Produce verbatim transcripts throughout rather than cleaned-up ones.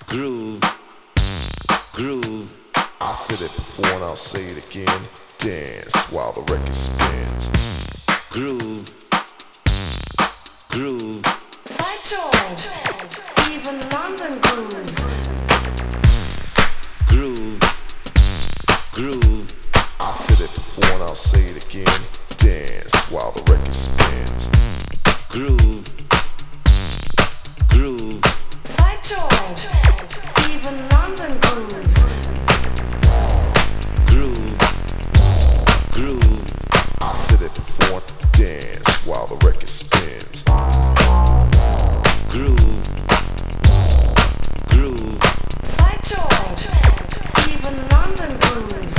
Groove, groove. I said it before and I'll say it again. Dance while the record spins. Groove, groove. By George, even London grooves. Groove, groove. I said it before and I'll say it again. Dance while the record spins. Groove, groove. By George, even London grooves. Groove, groove. I said it before. Dance while the record spins. Groove, groove. By George, even London grooves.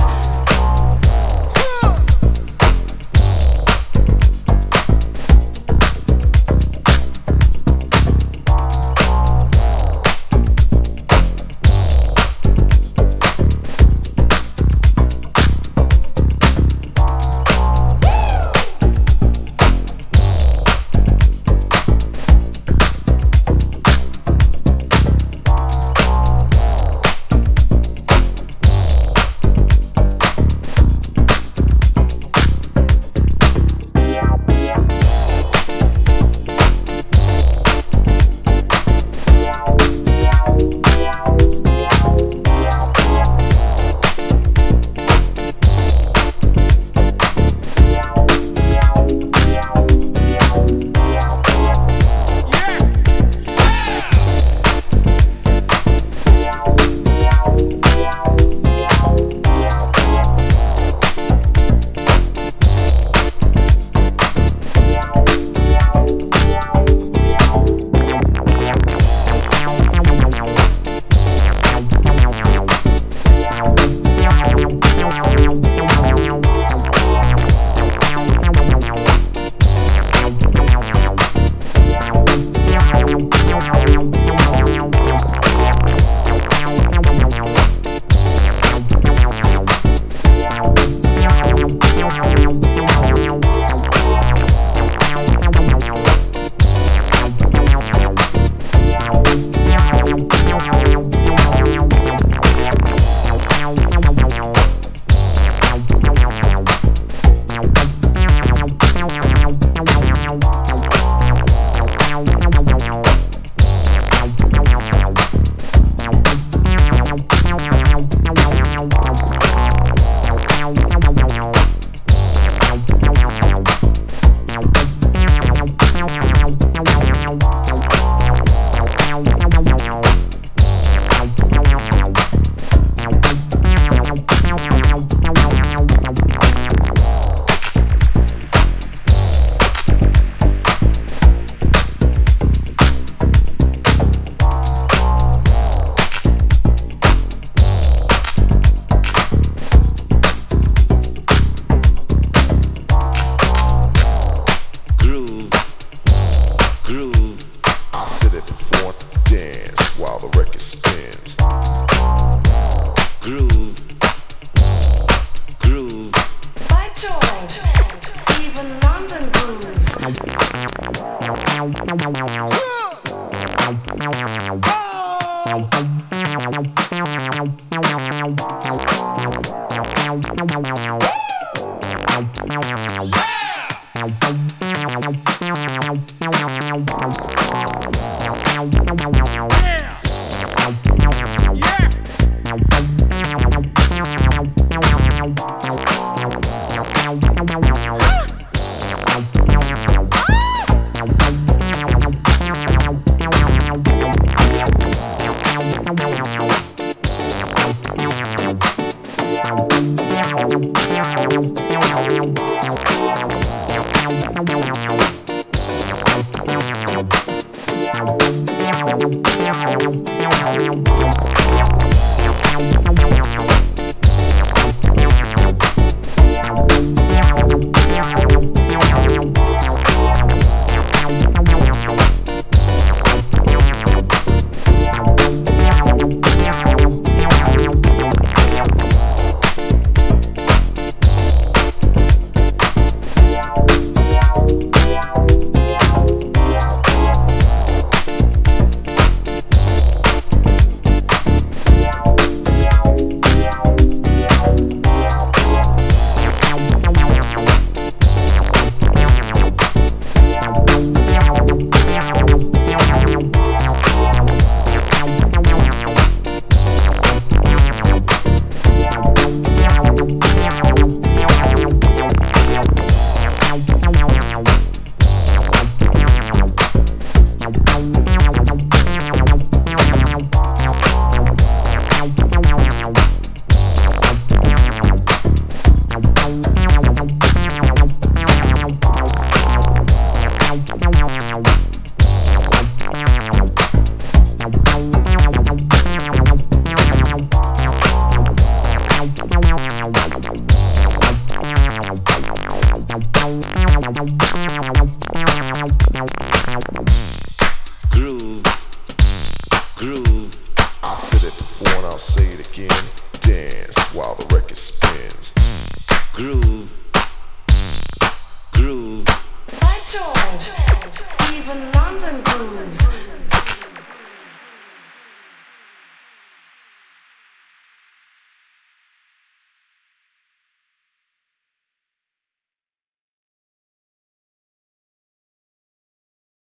groove. I said it before and I'll say it again. Dance while the record spins.